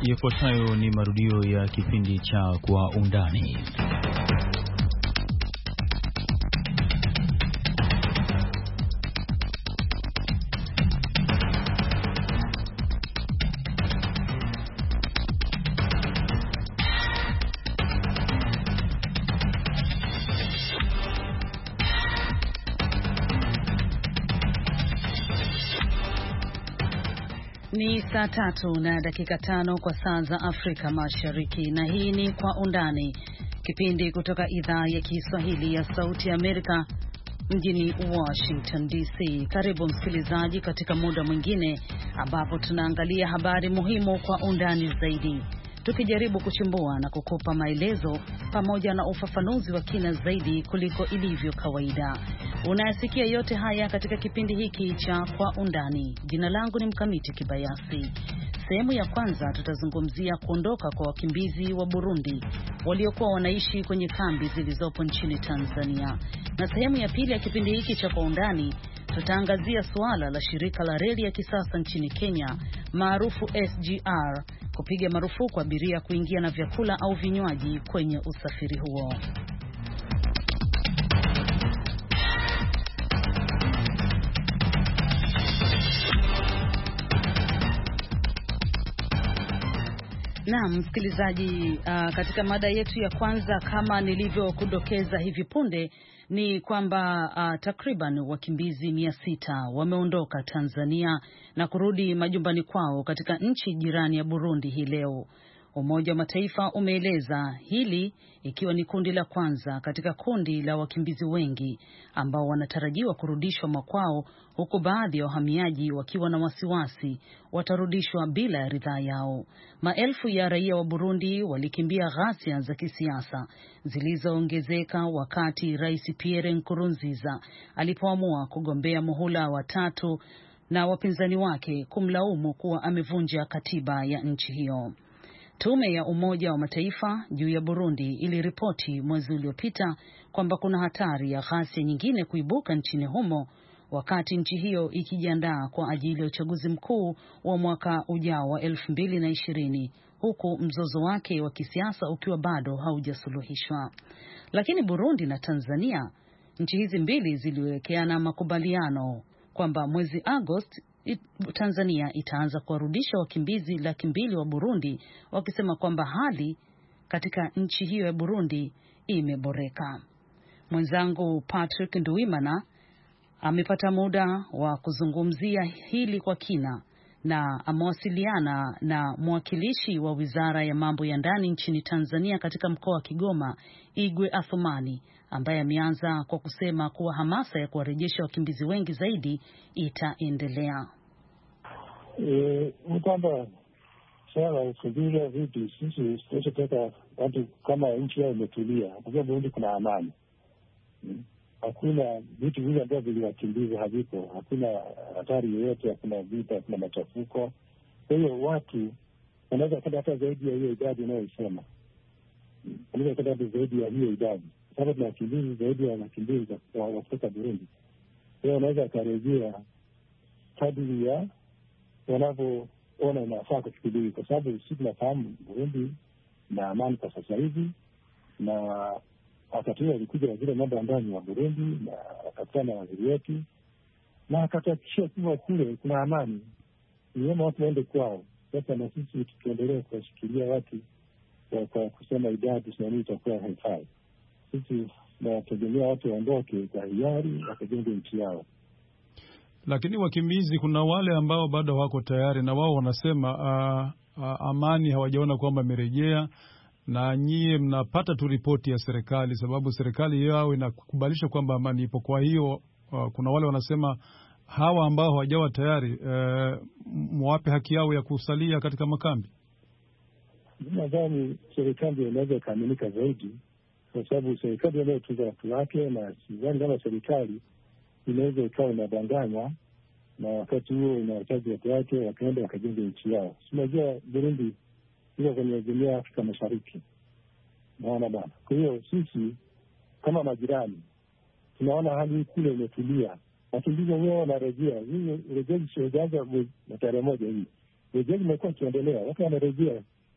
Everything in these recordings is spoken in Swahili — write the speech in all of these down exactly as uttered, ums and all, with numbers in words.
Yafuatayo ni marudio ya kipindi cha Kwa Undani. Ni saa tatu na dakika tano kwa saa za Afrika Mashariki, na hii ni Kwa Undani, kipindi kutoka idhaa ya Kiswahili ya Sauti ya Amerika mjini Washington D C. Karibu msikilizaji katika muda mwingine ambapo tunaangalia habari muhimu kwa undani zaidi, tukijaribu kuchimbua na kukupa maelezo pamoja na ufafanuzi wa kina zaidi kuliko ilivyo kawaida. Unayasikia yote haya katika kipindi hiki cha Kwa Undani. Jina langu ni Mkamiti Kibayasi. Sehemu ya kwanza tutazungumzia kuondoka kwa wakimbizi wa Burundi waliokuwa wanaishi kwenye kambi zilizopo nchini Tanzania. Na sehemu ya pili ya kipindi hiki cha Kwa Undani tutaangazia suala la shirika la reli ya kisasa nchini Kenya maarufu S G R kupiga marufuku abiria kuingia na vyakula au vinywaji kwenye usafiri huo. Na msikilizaji, uh, katika mada yetu ya kwanza, kama nilivyokudokeza hivi punde, ni kwamba uh, takriban wakimbizi mia sita wameondoka Tanzania na kurudi majumbani kwao katika nchi jirani ya Burundi hii leo. Umoja wa Mataifa umeeleza hili ikiwa ni kundi la kwanza katika kundi la wakimbizi wengi ambao wanatarajiwa kurudishwa makwao, huku baadhi ya wahamiaji wakiwa na wasiwasi watarudishwa bila ridhaa yao. Maelfu ya raia wa Burundi walikimbia ghasia za kisiasa zilizoongezeka wakati Rais Pierre Nkurunziza alipoamua kugombea muhula wa tatu na wapinzani wake kumlaumu kuwa amevunja katiba ya nchi hiyo. Tume ya Umoja wa Mataifa juu ya Burundi iliripoti mwezi uliopita kwamba kuna hatari ya ghasia nyingine kuibuka nchini humo wakati nchi hiyo ikijiandaa kwa ajili ya uchaguzi mkuu wa mwaka ujao wa elfu mbili na ishirini, huku mzozo wake wa kisiasa ukiwa bado haujasuluhishwa. Lakini Burundi na Tanzania, nchi hizi mbili ziliwekeana makubaliano kwamba mwezi Agosti Tanzania itaanza kuwarudisha wakimbizi laki mbili wa Burundi, wakisema kwamba hali katika nchi hiyo ya Burundi imeboreka. Mwenzangu Patrick Nduwimana amepata muda wa kuzungumzia hili kwa kina na amewasiliana na mwakilishi wa Wizara ya Mambo ya Ndani nchini Tanzania katika mkoa wa Kigoma, Igwe Athumani, ambaye ameanza kwa kusema kuwa hamasa ya kuwarejesha wakimbizi wengi zaidi itaendelea. Eh, kwamba sawa kuzuia vitu, sisi tunataka watu kama nchi yao imetulia, kwa sababu Burundi kuna amani. Hmm. Hakuna vitu vile ambavyo viliwakimbiza havipo, hakuna hatari yoyote, hakuna vita, hakuna machafuko. Kwa hiyo watu wanaweza kwenda hata zaidi ya hiyo idadi unayosema. Wanaweza kwenda hata zaidi ya hiyo idadi. Sababu tuna wakimbizi zaidi ya wakimbizi wa kutoka Burundi. Kwa hiyo wanaweza karejea kadri ya wanavyoona inafaa kufikiri, kwa sababu sisi tunafahamu Burundi na amani kwa sasa hivi, na wakati huo alikuja waziri mambo ya ndani wa Burundi na akakutana na waziri wetu na akatahakikishia kuwa kule kuna amani, niema watu waende kwao. Sasa na sisi tukiendelea kuwashikilia watu kwa kusema idadi tunani itakuwa haifai. Sisi tunategemea watu waondoke kwa hiari wakajenge nchi yao. Lakini wakimbizi kuna wale ambao bado wako tayari, na wao wanasema uh, uh, amani hawajaona kwamba imerejea, na nyie mnapata tu ripoti ya serikali, sababu serikali yao inakubalisha kwamba amani ipo. Kwa hiyo uh, kuna wale wanasema hawa ambao hawajawa tayari uh, muwape haki yao ya kusalia katika makambi. Nadhani serikali inaweza kuaminika zaidi, kwa sababu serikali ndio tuza watu wake, na sidhani kama serikali inaweza ikawa inadanganya na wakati huo inahitaji watu wake wakaenda wakajenga nchi yao. Unajua Burundi iko kwenye jumuiya ya Afrika Mashariki, naona bana. Kwa hiyo sisi kama majirani tunaona hali kule imetulia, wakimbizi wao wanarejea. Hii rejeshi sio jambo la tarehe moja hii. Rejeshi imekuwa ikiendelea, watu wanarejea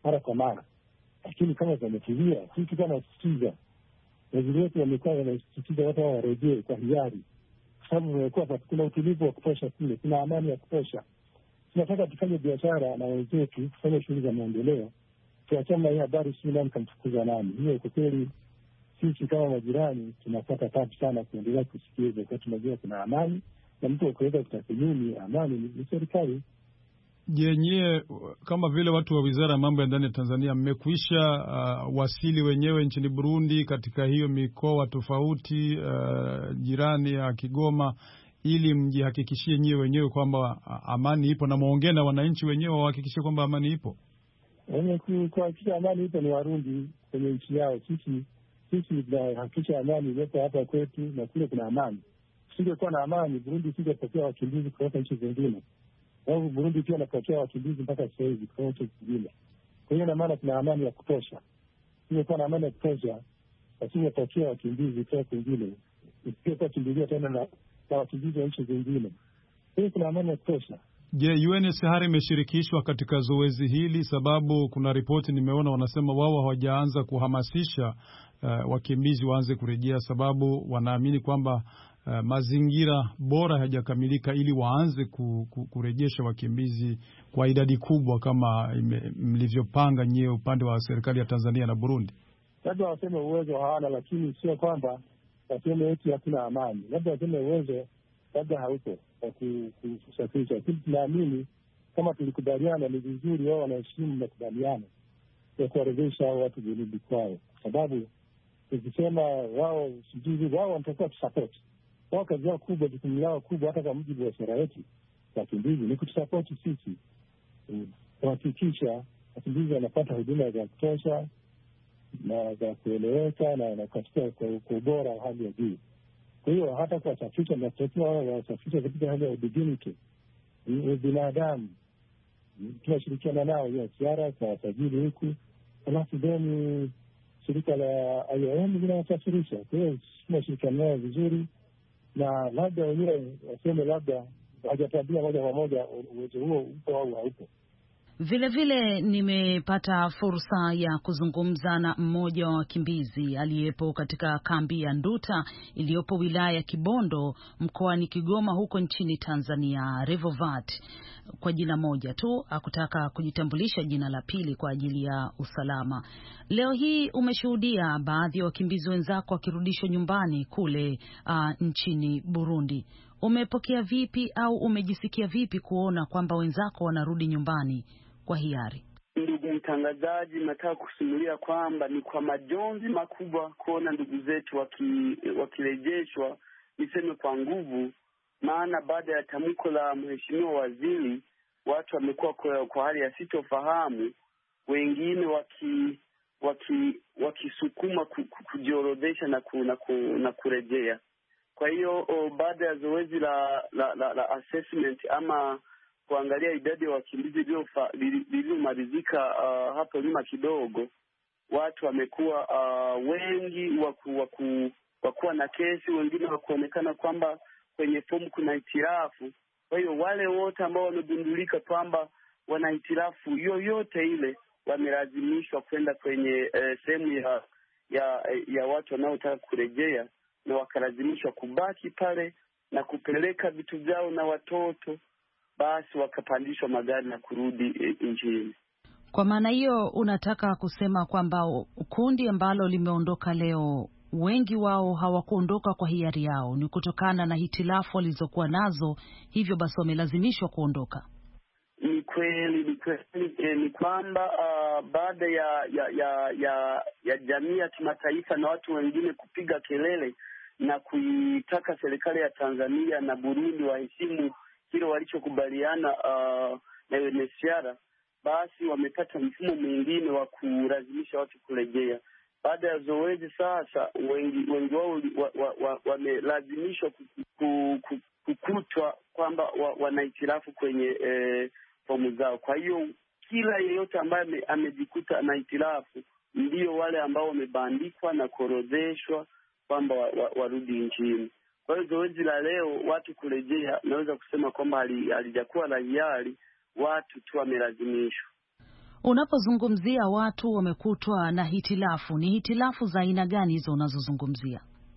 mara kwa mara, lakini kama zimetulia, sisi kama sisikiza waziri wetu wamekuwa wanasisitiza watu hao warejee kwa hiari, kwa sababu wamekuwa kuna utulivu wa kutosha kule, kuna amani ya kutosha. Tunataka tufanye biashara na wenzetu, tufanye shughuli za maendeleo, tuachane na hii habari sijui nani kamfukuza nani. Hiyo kwa kweli sisi kama majirani tunapata tabu sana kuendelea kusikiza, kwa tunajua kuna amani na mtu akiweza kutathmini amani ni serikali. Je, nyie kama vile watu wa Wizara ya Mambo ya Ndani ya Tanzania mmekwisha uh, wasili wenyewe nchini Burundi katika hiyo mikoa tofauti uh, jirani ya Kigoma, ili mjihakikishie nyie wenyewe kwamba uh, amani ipo, na muongee na wananchi wenyewe wahakikishie kwamba amani ipo? Wenye kuhakikisha amani ipo ni Warundi kwenye nchi yao. Sisi sisi tunahakikisha amani ipo hapa kwetu na kule kuna amani. Tusingekuwa na amani, Burundi isingepokea wakimbizi kutoka nchi zingine. Sababu Burundi pia inapokea wakimbizi mpaka sasa hivi kutoka nchi zingine. Kwa hiyo na maana kuna amani ya kutosha. Tusingekuwa na amani ya kutosha, wasingepokea wakimbizi kutoka kwingine. Isingekuwa kimbilia tena na, na wakimbizi wa nchi zingine. Kwa hiyo kuna amani ya kutosha. Je, U N H C R imeshirikishwa katika zoezi hili? Sababu kuna ripoti nimeona wanasema wao hawajaanza kuhamasisha uh, wakimbizi waanze kurejea, sababu wanaamini kwamba uh, mazingira bora hayajakamilika ili waanze ku, ku, kurejesha wakimbizi kwa idadi kubwa kama ime, mlivyopanga nyie upande wa serikali ya Tanzania na Burundi. Labda waseme uwezo hawana, lakini sio kwamba waseme eti hakuna amani. Labda waseme uwezo labda haupo kwa kusafirisha, lakini tunaamini kama tulikubaliana ni vizuri wao wanaheshimu makubaliano ya kuwarejesha hao watu Burundi kwao, kwa sababu tukisema wao sijui wao wanatakiwa tusapoti wao. Kazi yao kubwa, jukumu lao kubwa, hata kwa mujibu wa sera yetu wakimbizi ni kutusapoti sisi, kuhakikisha wakimbizi wanapata huduma za kutosha na za kueleweka na katika kwa ubora wa hali ya juu. Kwa hiyo hata kuwasafisha na tutakiwa wao wasafisha katika hali ya ubinadamu, binadamu. Tunashirikiana nao hiyo ziara kwa wasajili huku, alafu then shirika la I O M linawasafirisha. Kwa hiyo tunashirikiana nao vizuri, na labda wenyewe waseme labda hawajatambua moja kwa moja uwezo huo upo au haupo. Vile vile nimepata fursa ya kuzungumza na mmoja wa wakimbizi aliyepo katika kambi ya Nduta iliyopo wilaya ya Kibondo mkoani Kigoma huko nchini Tanzania, Revovat, kwa jina moja tu, hakutaka kujitambulisha jina la pili kwa ajili ya usalama. Leo hii umeshuhudia baadhi ya wakimbizi wenzako wakirudishwa nyumbani kule uh, nchini Burundi. Umepokea vipi au umejisikia vipi kuona kwamba wenzako wanarudi nyumbani kwa hiari? Ndugu mtangazaji, nataka kusimulia kwamba ni kwa majonzi makubwa kuona ndugu zetu waki, wakirejeshwa, niseme kwa nguvu, maana baada ya tamko la mheshimiwa waziri watu wamekuwa kwa, kwa hali ya sitofahamu, wengine waki waki wakisukuma kujiorodhesha na, ku, na, ku, na kurejea. Kwa hiyo baada ya zoezi la la, la la assessment ama kuangalia idadi ya wakimbizi lililomalizika uh, hapo nyuma kidogo, watu wamekuwa uh, wengi waku, waku, wakuwa na kesi, wengine wakuonekana kwamba kwenye fomu kuna hitirafu. Kwa hiyo wale wote ambao wamegundulika kwamba wana hitirafu yoyote ile wamelazimishwa kwenda kwenye eh, sehemu ya, ya ya watu wanaotaka kurejea, na wakalazimishwa kubaki pale na kupeleka vitu vyao na watoto, basi wakapandishwa magari na kurudi e, nchini. Kwa maana hiyo unataka kusema kwamba kundi ambalo limeondoka leo, wengi wao hawakuondoka kwa hiari yao, ni kutokana na hitilafu walizokuwa nazo, hivyo basi wamelazimishwa kuondoka? Ni kweli, ni kweli. E, ni kwamba uh, baada ya ya ya ya, ya jamii ya kimataifa na watu wengine kupiga kelele na kuitaka serikali ya Tanzania na Burundi waheshimu kile walichokubaliana uh, na U N H C R, basi wamepata mfumo mwingine wa kulazimisha watu kurejea. Baada ya zoezi sasa, wengi wengi wao wamelazimishwa wa, wa, wa kukutwa kwamba wanahitilafu wa kwenye eh, fomu zao. Kwa hiyo kila yeyote ambaye amejikuta na hitilafu ndio wale ambao wamebandikwa na kuorodheshwa kwamba warudi wa, wa nchini. Kwa hiyo zoezi la leo watu kurejea, naweza kusema kwamba halijakuwa la hiari, watu tu wamelazimishwa. Unapozungumzia watu wamekutwa na hitilafu, ni hitilafu za aina gani hizo unazozungumzia?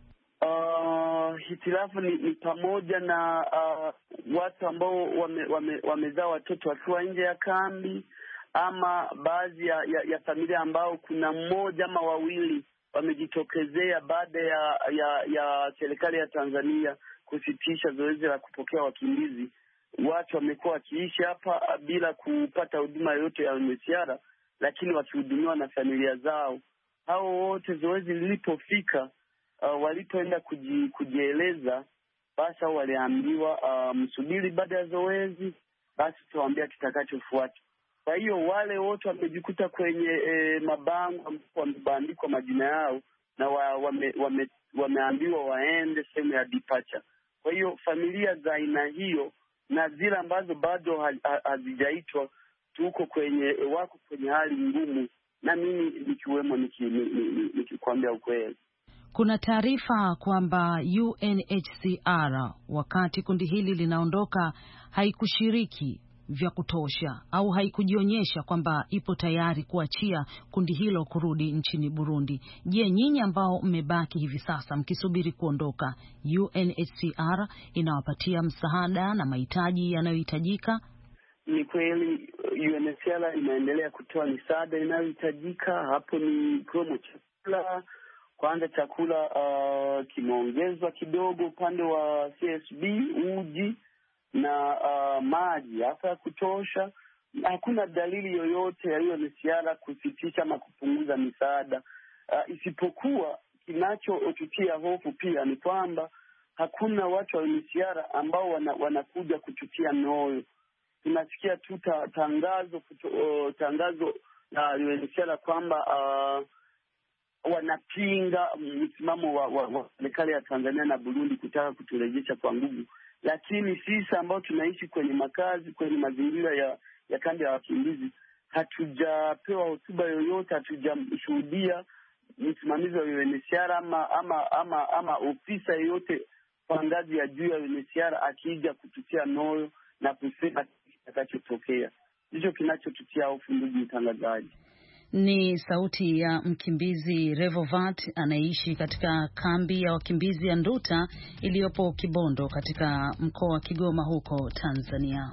Uh, hitilafu ni, ni pamoja na uh, watu ambao wame, wame, wamezaa watoto wakiwa nje ya kambi, ama baadhi ya, ya, ya familia ambao kuna mmoja ama wawili wamejitokezea baada ya, ya, ya serikali ya Tanzania kusitisha zoezi la kupokea wakimbizi. Watu wamekuwa wakiishi hapa bila kupata huduma yoyote ya U N H C R, lakini wakihudumiwa na familia zao. Hao wote zoezi lilipofika, uh, walipoenda kuji, kujieleza, basi hao waliambiwa uh, msubiri baada ya zoezi, basi tuwaambia kitakachofuata. Kwa hiyo wale wote wamejikuta kwenye e, mabango ambapo wamebandikwa majina yao na wa, wame, wame, wameambiwa waende sehemu ya departure. Kwa hiyo familia za aina hiyo na zile ambazo bado hazijaitwa, tuko kwenye wako kwenye hali ngumu, na mimi nikiwemo nikikwambia ukweli. Kuna taarifa kwamba U N H C R wakati kundi hili linaondoka haikushiriki vya kutosha au haikujionyesha kwamba ipo tayari kuachia kundi hilo kurudi nchini Burundi. Je, nyinyi ambao mmebaki hivi sasa mkisubiri kuondoka, U N H C R inawapatia msaada na mahitaji yanayohitajika? Ni kweli U N H C R inaendelea kutoa misaada inayohitajika. Hapo ni promo chakula. Kwanza chakula uh, kimeongezwa kidogo upande wa C S B, uji na uh, maji hasa ya kutosha. Hakuna dalili yoyote ya U N H C R kusitisha ama kupunguza misaada. Uh, isipokuwa kinachotutia hofu pia ni kwamba hakuna watu wa U N H C R ambao wana, wanakuja kututia moyo. Tunasikia tu tangazo uh, tangazo la U N H C R kwamba uh, wanapinga msimamo wa, wa, wa serikali ya Tanzania na Burundi kutaka kuturejesha kwa nguvu. Lakini sisi ambao tunaishi kwenye makazi, kwenye mazingira ya, ya kambi ya wakimbizi, hatujapewa hotuba yoyote, hatujashuhudia msimamizi wa U N H C R ama, ama, ama, ama ofisa yoyote kwa ngazi ya juu ya U N H C R akija kututia moyo na kusema kitakachotokea. Ndicho kinachotutia hofu, ndugu mtangazaji. Ni sauti ya mkimbizi Revovat anayeishi katika kambi ya wakimbizi ya Nduta iliyopo Kibondo katika mkoa wa Kigoma huko Tanzania.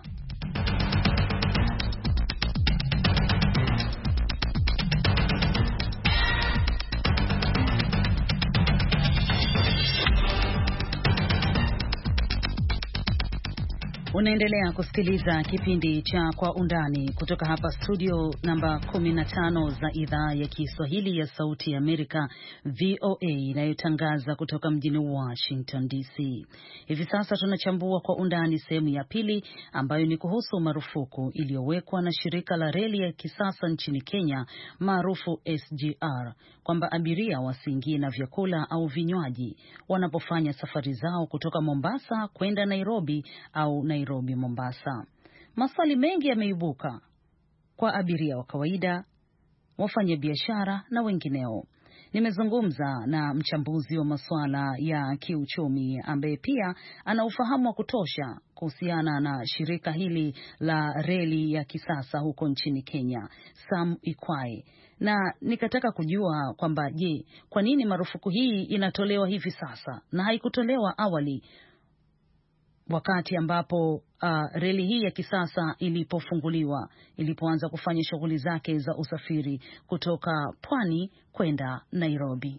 Unaendelea kusikiliza kipindi cha Kwa Undani kutoka hapa studio namba kumi na tano za idhaa ya Kiswahili ya Sauti ya Amerika, V O A, inayotangaza kutoka mjini Washington D C. Hivi sasa tunachambua kwa undani sehemu ya pili, ambayo ni kuhusu marufuku iliyowekwa na shirika la reli ya kisasa nchini Kenya maarufu S G R kwamba abiria wasiingie na vyakula au vinywaji wanapofanya safari zao kutoka Mombasa kwenda Nairobi au Nairobi Mombasa. Maswali mengi yameibuka kwa abiria wa kawaida, wafanya biashara na wengineo. Nimezungumza na mchambuzi wa masuala ya kiuchumi ambaye pia ana ufahamu wa kutosha kuhusiana na shirika hili la reli ya kisasa huko nchini Kenya, Sam Ikwae, na nikataka kujua kwamba je, kwa nini marufuku hii inatolewa hivi sasa na haikutolewa awali wakati ambapo uh, reli hii ya kisasa ilipofunguliwa, ilipoanza kufanya shughuli zake za usafiri kutoka pwani kwenda Nairobi.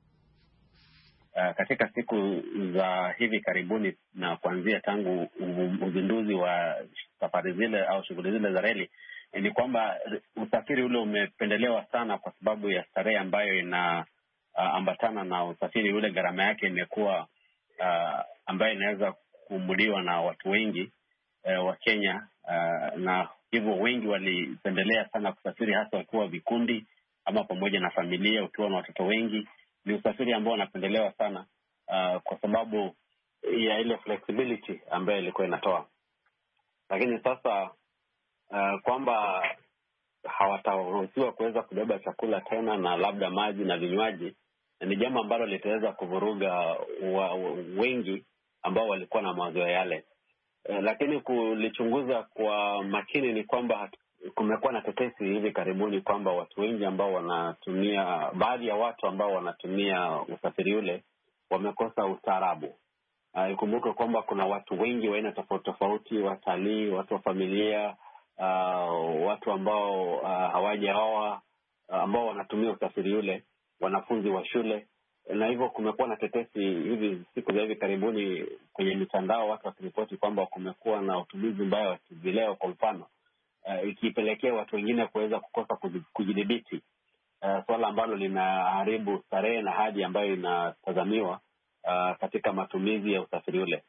Uh, katika siku za hivi karibuni na kuanzia tangu uzinduzi wa safari zile au shughuli zile za reli, ni kwamba usafiri ule umependelewa sana kwa sababu ya starehe ambayo ina uh, ambatana na usafiri ule. Gharama yake imekuwa uh, ambayo inaweza kumuliwa na watu wengi uh, wa Kenya, uh, na hivyo wengi walipendelea sana kusafiri, hasa wakiwa vikundi ama pamoja na familia, ukiwa na watoto wengi. Ni usafiri ambao unapendelewa sana uh, kwa sababu ya ile flexibility ambayo ilikuwa inatoa. Lakini sasa uh, kwamba hawataruhusiwa kuweza kubeba chakula tena na labda maji na vinywaji, ni jambo ambalo litaweza kuvuruga wa, wengi ambao walikuwa na mawazo yale. Uh, lakini kulichunguza kwa makini ni kwamba kumekuwa na tetesi hivi karibuni kwamba watu wengi ambao wanatumia, baadhi ya watu ambao wanatumia usafiri ule wamekosa ustaarabu. Uh, ikumbuke kwamba kuna watu wengi wa aina tofauti tofauti, watalii, watu wa familia, uh, watu ambao uh, hawajaoa, uh, ambao wanatumia usafiri ule, wanafunzi wa shule. Na hivyo kumekuwa na tetesi hivi siku za hivi karibuni kwenye mitandao, watu wakiripoti kwamba kumekuwa na utumizi mbaya wa vileo kwa mfano, uh, ikipelekea watu wengine kuweza kukosa kujidhibiti, uh, swala ambalo linaharibu starehe na hadhi ambayo inatazamiwa uh, katika matumizi ya usafiri ule.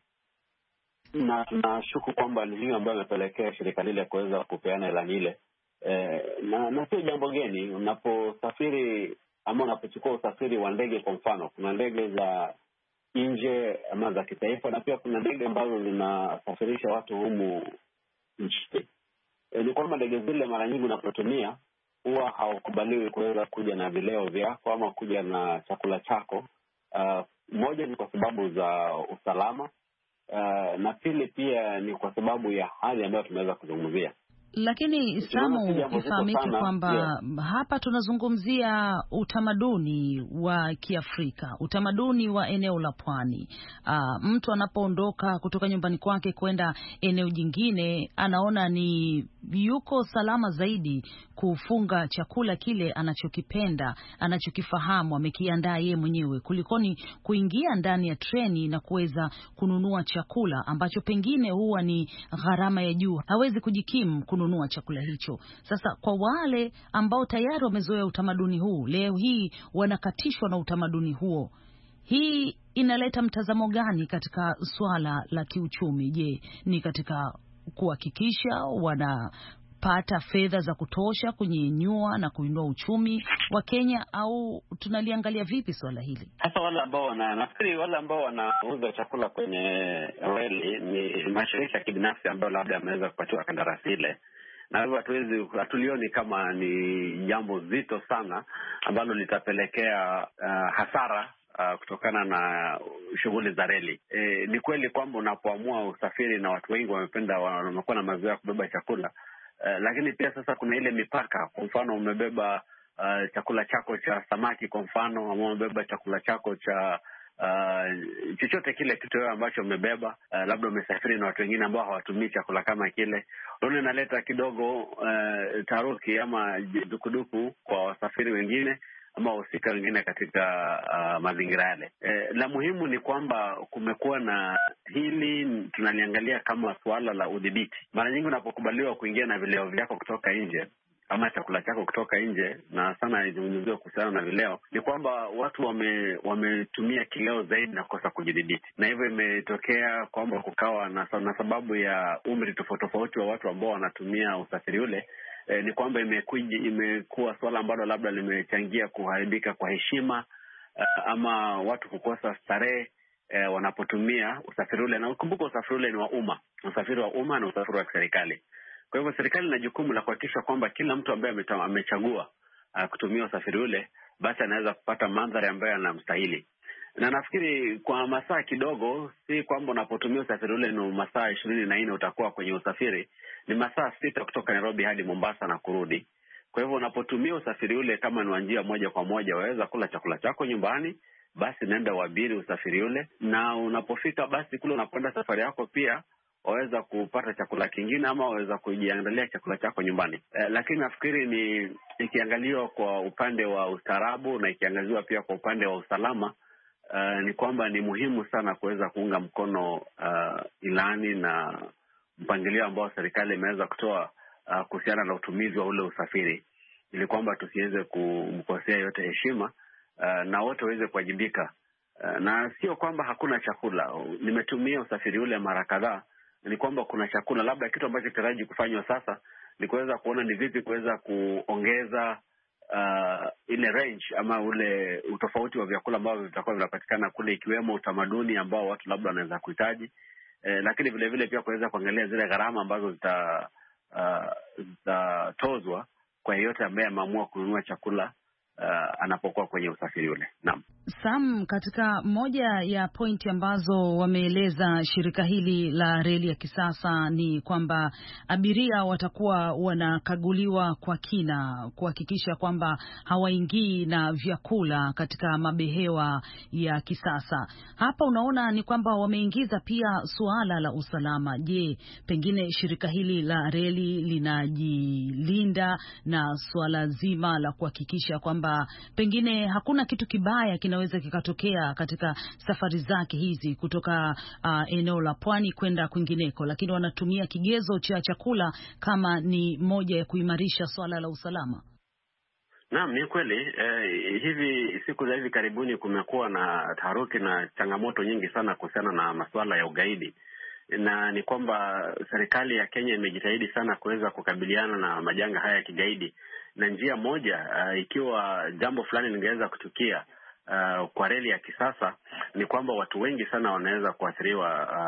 Na nashuku kwamba ni hiyo ambayo imepelekea shirika lile kuweza kupeana ilani ile. Eh, na, na sio jambo geni unaposafiri ama unapochukua usafiri wa ndege kwa mfano. Kuna ndege za nje ama za kitaifa, na pia kuna ndege ambazo zinasafirisha watu humu nchini. E, ni kwamba ndege zile mara nyingi unapotumia huwa haukubaliwi kuweza kuja na vileo vyako ama kuja na chakula chako. Uh, moja ni kwa sababu za usalama, uh, na pili pia ni kwa sababu ya hali ambayo tumeweza kuzungumzia. Lakini Samu, ifahamike kwamba yeah, hapa tunazungumzia utamaduni wa Kiafrika, utamaduni wa eneo la pwani. Uh, mtu anapoondoka kutoka nyumbani kwake kwenda eneo jingine, anaona ni yuko salama zaidi kufunga chakula kile anachokipenda, anachokifahamu, amekiandaa yeye mwenyewe, kulikoni kuingia ndani ya treni na kuweza kununua chakula ambacho pengine huwa ni gharama ya juu, hawezi kujikimu kununua chakula hicho. Sasa kwa wale ambao tayari wamezoea utamaduni huu, leo hii wanakatishwa na utamaduni huo, hii inaleta mtazamo gani katika swala la kiuchumi? Je, ni katika kuhakikisha wanapata fedha za kutosha kunyenyua na kuinua uchumi wa Kenya, au tunaliangalia vipi swala hili? Hasa wale ambao wana, nafikiri wale ambao wanauza chakula kwenye reli ni mashirika ya kibinafsi ambayo labda yameweza kupatiwa kandarasi ile, na hivyo hatuwezi, hatulioni kama ni jambo zito sana ambalo litapelekea uh, hasara Uh, kutokana na shughuli za reli. E, ni kweli kwamba unapoamua usafiri na watu wengi wamependa, wamekuwa na mazoea kubeba chakula, uh, lakini pia sasa kuna ile mipaka. Kwa mfano umebeba uh, chakula chako cha samaki kwa mfano, ama umebeba chakula chako cha uh, chochote kile kitu ambacho umebeba, uh, labda umesafiri na watu wengine ambao hawatumii chakula kama kile, unaona inaleta kidogo uh, taruki ama dukuduku kwa wasafiri wengine ama wahusika wengine katika uh, mazingira yale. E, la muhimu ni kwamba kumekuwa na hili, tunaliangalia kama suala la udhibiti. Mara nyingi unapokubaliwa kuingia na vileo vyako kutoka nje ama chakula chako kutoka nje, na sana izungumziwa kuhusiana na vileo, ni kwamba watu wame wametumia kileo zaidi na kukosa kujidhibiti, na hivyo imetokea kwamba kukawa na, na sababu ya umri tofauti tofauti wa watu ambao wanatumia usafiri ule. E, ni kwamba imekuja imekuwa swala ambalo labda limechangia kuharibika kwa heshima, uh, ama watu kukosa starehe uh, wanapotumia usafiri ule. Na ukumbuka usafiri ule ni wa umma, usafiri wa umma na usafiri wa serikali. Kwa hivyo serikali ina jukumu la kuhakikisha kwamba kila mtu ambaye amechagua uh, kutumia usafiri ule basi anaweza kupata mandhari ambayo anamstahili. Na nafikiri kwa masaa kidogo, si kwamba unapotumia usafiri ule ni masaa ishirini na nne utakuwa kwenye usafiri, ni masaa sita kutoka Nairobi hadi Mombasa na kurudi. Kwa hivyo unapotumia usafiri ule kama ni njia moja kwa moja, waweza kula chakula chako nyumbani, basi nenda uabiri usafiri ule, na unapofika basi kule unakwenda safari yako pia waweza kupata chakula kingine ama waweza kujiandalia chakula chako nyumbani. Eh, lakini nafikiri ni ikiangaliwa kwa upande wa ustaarabu na ikiangaziwa pia kwa upande wa usalama, Uh, ni kwamba ni muhimu sana kuweza kuunga mkono uh, ilani na mpangilio ambao serikali imeweza kutoa uh, kuhusiana na utumizi wa ule usafiri, ili kwamba tusiweze kumkosea yote heshima, uh, na wote waweze kuwajibika. Uh, na sio kwamba hakuna chakula. Nimetumia usafiri ule mara kadhaa, ni kwamba kuna chakula. Labda kitu ambacho kitaraji kufanywa sasa ni kuweza kuona ni vipi kuweza kuongeza Uh, ile range ama ule utofauti wa vyakula ambavyo vitakuwa vinapatikana kule, ikiwemo utamaduni ambao watu labda wanaweza kuhitaji, eh, lakini vile vile pia kuweza kuangalia zile gharama ambazo zita uh, zitatozwa kwa yeyote ambaye ameamua kununua chakula uh, anapokuwa kwenye usafiri ule. Naam. Sam, katika moja ya pointi ambazo wameeleza shirika hili la reli ya kisasa ni kwamba abiria watakuwa wanakaguliwa kwa kina kuhakikisha kwamba hawaingii na vyakula katika mabehewa ya kisasa. Hapa unaona ni kwamba wameingiza pia suala la usalama. Je, pengine shirika hili la reli linajilinda na suala zima la kuhakikisha kwamba pengine hakuna kitu kibaya kinaweza kikatokea katika safari zake hizi kutoka uh, eneo la pwani kwenda kwingineko, lakini wanatumia kigezo cha chakula kama ni moja ya kuimarisha swala la usalama? Naam, ni kweli. Eh, hivi siku za hivi karibuni kumekuwa na taharuki na changamoto nyingi sana kuhusiana na masuala ya ugaidi, na ni kwamba serikali ya Kenya imejitahidi sana kuweza kukabiliana na majanga haya ya kigaidi, na njia moja uh, ikiwa jambo fulani lingeweza kutukia Uh, kwa reli ya kisasa ni kwamba watu wengi sana wanaweza kuathiriwa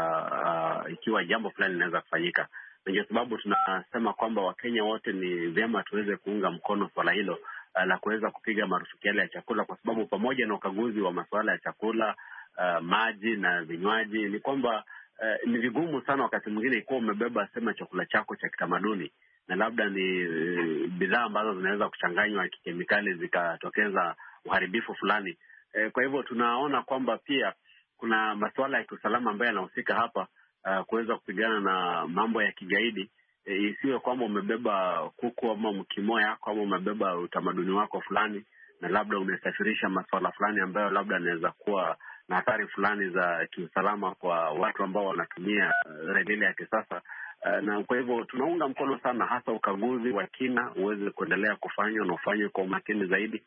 uh, uh, ikiwa jambo fulani linaweza kufanyika. Ndio sababu tunasema kwamba Wakenya wote ni vyema tuweze kuunga mkono swala hilo uh, la kuweza kupiga marufuku yale ya chakula, kwa sababu pamoja na ukaguzi wa masuala ya chakula, uh, maji na vinywaji, ni kwamba uh, ni vigumu sana wakati mwingine ikiwa umebeba sema chakula chako cha kitamaduni na labda ni uh, bidhaa ambazo zinaweza kuchanganywa kikemikali zikatokeza uharibifu fulani. E, kwa hivyo tunaona kwamba pia kuna masuala ya kiusalama ambayo yanahusika hapa, uh, kuweza kupigana na mambo ya kigaidi. E, isiwe kwamba umebeba kuku ama mkimo yako ama umebeba utamaduni wako fulani na labda umesafirisha masuala fulani ambayo labda yanaweza kuwa na athari fulani za kiusalama kwa watu ambao wanatumia uh, reli ya kisasa. Uh, na kwa hivyo tunaunga mkono sana hasa ukaguzi wa kina uweze kuendelea kufanywa na ufanywe kwa umakini zaidi.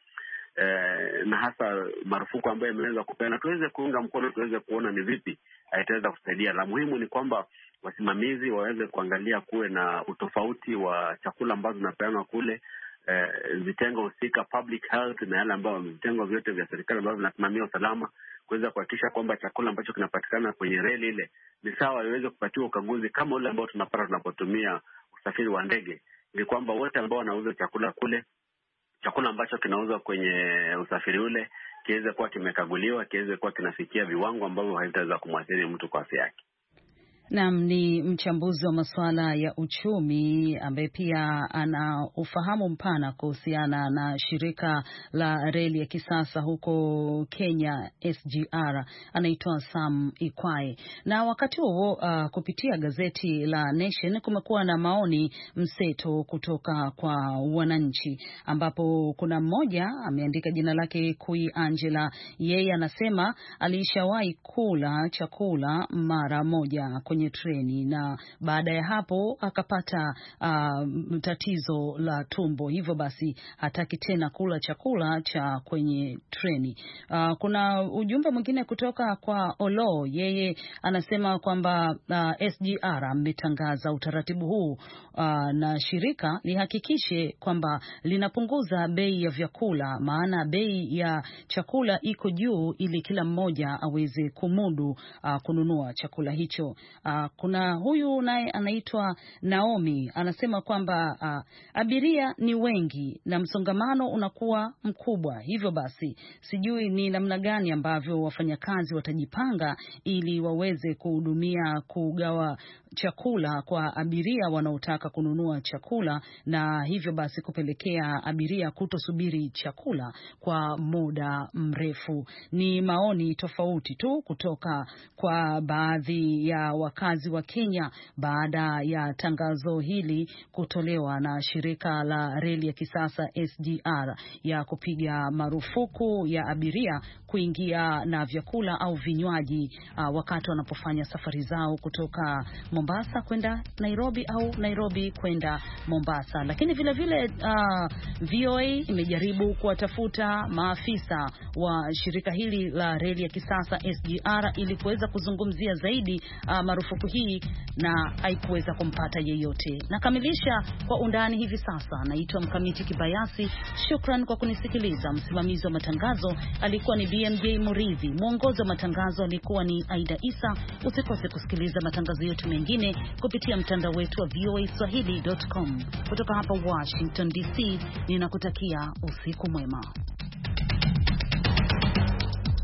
Eh, na hasa marufuku ambayo imeweza kupeana tuweze kuunga mkono, tuweze kuona ni vipi itaweza kusaidia. La muhimu ni kwamba wasimamizi waweze kuangalia kuwe na utofauti wa chakula ambazo zinapeanwa kule, eh, vitengo husika, public health na yale ambayo vitengo vyote vya serikali ambavyo vinasimamia usalama, kuweza kuhakikisha kwamba chakula ambacho kinapatikana kwenye reli ile ni sawa, iweze kupatiwa ukaguzi kama ule ambao tunapata tunapotumia usafiri wa ndege, ili kwamba wote ambao wanauza chakula kule, chakula ambacho kinauzwa kwenye usafiri ule kiweze kuwa kimekaguliwa, kiweze kuwa kinafikia viwango ambavyo havitaweza kumwathiri mtu kwa afya yake. Naam, ni mchambuzi wa masuala ya uchumi ambaye pia ana ufahamu mpana kuhusiana na shirika la reli ya kisasa huko Kenya S G R, anaitwa Sam Ikwae. Na wakati huo uh, kupitia gazeti la Nation kumekuwa na maoni mseto kutoka kwa wananchi, ambapo kuna mmoja ameandika jina lake Kui Angela. Yeye anasema alishawahi kula chakula mara moja kwenye treni na baada ya hapo akapata uh, tatizo la tumbo, hivyo basi hataki tena kula chakula cha kwenye treni. Uh, kuna ujumbe mwingine kutoka kwa Olo. Yeye anasema kwamba uh, S G R ametangaza utaratibu huu uh, na shirika lihakikishe kwamba linapunguza bei ya vyakula, maana bei ya chakula iko juu ili kila mmoja aweze kumudu uh, kununua chakula hicho. Uh, kuna huyu naye anaitwa Naomi, anasema kwamba uh, abiria ni wengi na msongamano unakuwa mkubwa, hivyo basi sijui ni namna gani ambavyo wafanyakazi watajipanga ili waweze kuhudumia kugawa chakula kwa abiria wanaotaka kununua chakula, na hivyo basi kupelekea abiria kutosubiri chakula kwa muda mrefu. Ni maoni tofauti tu kutoka kwa baadhi ya wakazi wa Kenya baada ya tangazo hili kutolewa na shirika la reli ya kisasa S G R ya kupiga marufuku ya abiria kuingia na vyakula au vinywaji uh, wakati wanapofanya safari zao kutoka Mombasa kwenda Nairobi au Nairobi kwenda Mombasa. Lakini vile vile uh, V O A imejaribu kuwatafuta maafisa wa shirika hili la reli ya kisasa S G R ili kuweza kuzungumzia zaidi uh, marufuku hii na haikuweza kumpata yeyote. Nakamilisha kwa undani hivi sasa. Naitwa Mkamiti Kibayasi. Shukran kwa kunisikiliza. Msimamizi wa matangazo alikuwa ni B M J Muridhi. Mwongozi wa matangazo alikuwa ni Aida Isa. Usikose kusikiliza matangazo yetu mengine kupitia mtandao wetu wa V O A Swahili dot com. Kutoka hapa Washington D C, ninakutakia usiku mwema.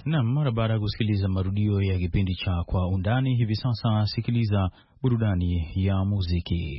Na mara baada ya kusikiliza marudio ya kipindi cha Kwa Undani, hivi sasa sikiliza burudani ya muziki.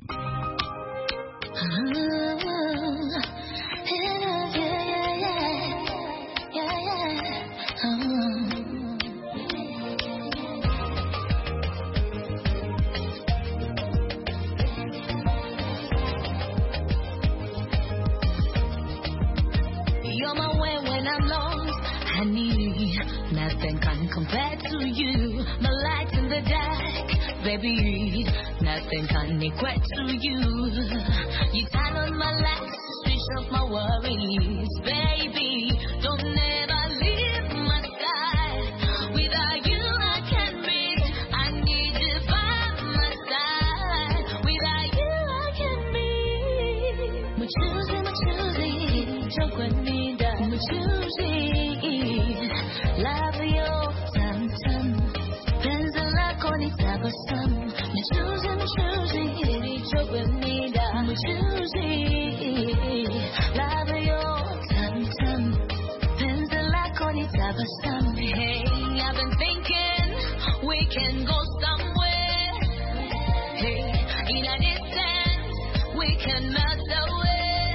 Nothing can compare to you, my light in the dark, baby. Nothing can equate to you. You turn on my lights, switch off my worries, baby. Don't never leave my side. Without you I can't breathe. I need you by my side. Without you I can't breathe. I'm choosing, I'm choosing. Joke with me, that I'm choosing. Love you, tam tam. Penzi lako ni tabasamu. I'm choosing, I'm choosing. Joke with me, that I'm choosing. Love you, tam tam. Penzi lako ni tabasamu. Hey, I've been thinking we can go somewhere. Hey, in a distance we can melt away.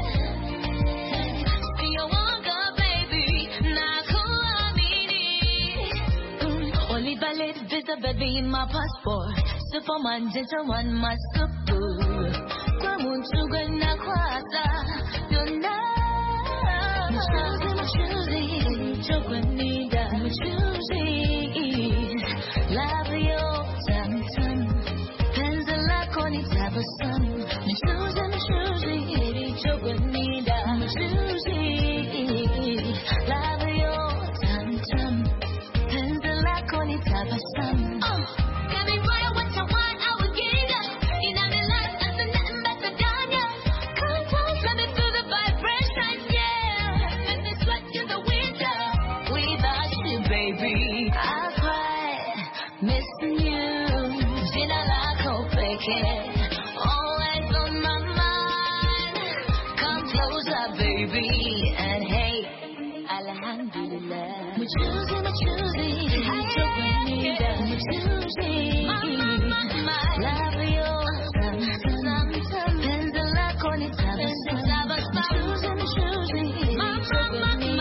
See you walk up, baby. Only valid visa, baby, in my passport. Superman, gentleman, my super. Kwa munchuga na kwasa, you're not. I'm choosing, I'm choosing. Chokwa nida, I'm choosing. Love you, tam tam. Penzi lako ni tabasamu. I'm choosing, I'm choosing. Chokwa nida, I'm choosing. Love you, tam tam. Penzi lako ni tabasamu. Oh, got me right what you want, I will get it. You know me life, I said nothing but the done, yeah. Come on, let me feel the vibration, yeah. Let me sweat in the winter. Without you, baby, I cry, missing you. Jina lako pekee, always on my mind. Come closer, baby, and hey, alhamdulillah. I'm choosing, I'm choosing. I'm choosing. Love you, tam tam. Penzi lako ni tabasamu. I'm choosing, I'm choosing. I'm choosing.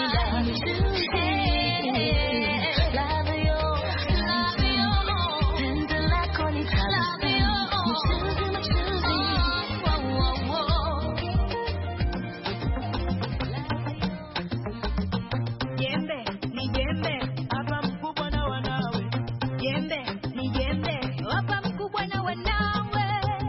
Love you, love you. Penzi lako ni tabasamu. I'm choosing, I'm choosing. Oh, oh, oh. Jembe, ni jembe, hapa mkubwa na wanawe. Jembe, ni jembe, hapa mkubwa na wanawe.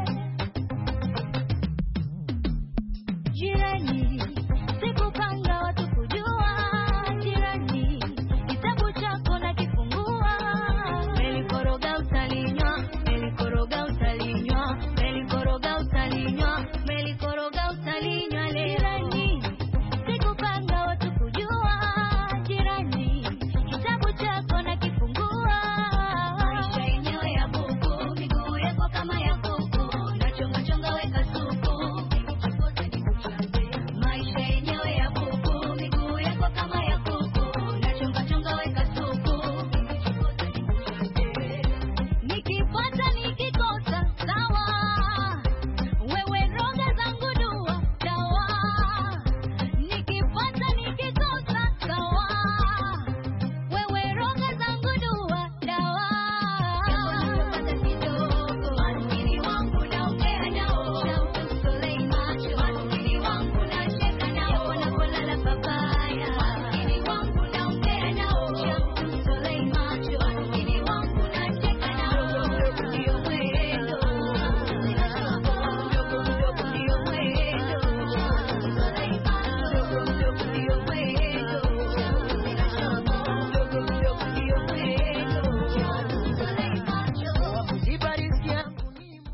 Jirani, sikupanga watu kujua. Jirani, kitabu chako na kifungua. Melikoroga utalinywa, melikoroga utalinywa, melikoroga utalinywa, melikoroga utalinywa. Jirani, sikupanga watu kujua. Jirani, kitabu chako na kifungua. Maisha yenyewe ya buku, miguu yako kama ya kuku. Nachonga chonga weka supu. Maisha yenyewe ya buku, miguu yako kama ya kuku. Nachonga chonga weka supu. Nikipata nikikosa sawa. Wewe roga zangu dua dawa. Nikipata nikikosa sawa. Wewe roga zangu dua dawa. Nikipata kidogo, maskini wangu naongea nao. Usolei macho, maskini wangu nacheka nao. Wanapolala papaya, maskini wangu naongea nao. Usolei macho, maskini wangu nacheka nao. Ndio mwendo, mdogo mdogo ndio mwendo. Usolei macho, mdogo mdogo ndio mwendo. Mdogo mdogo ndio mwendo. Usolei macho, usibariki yangu ni Mungu.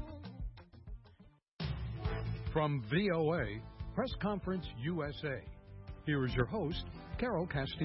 From V O A, Press Conference U S A, here is your host, Carol Castillo.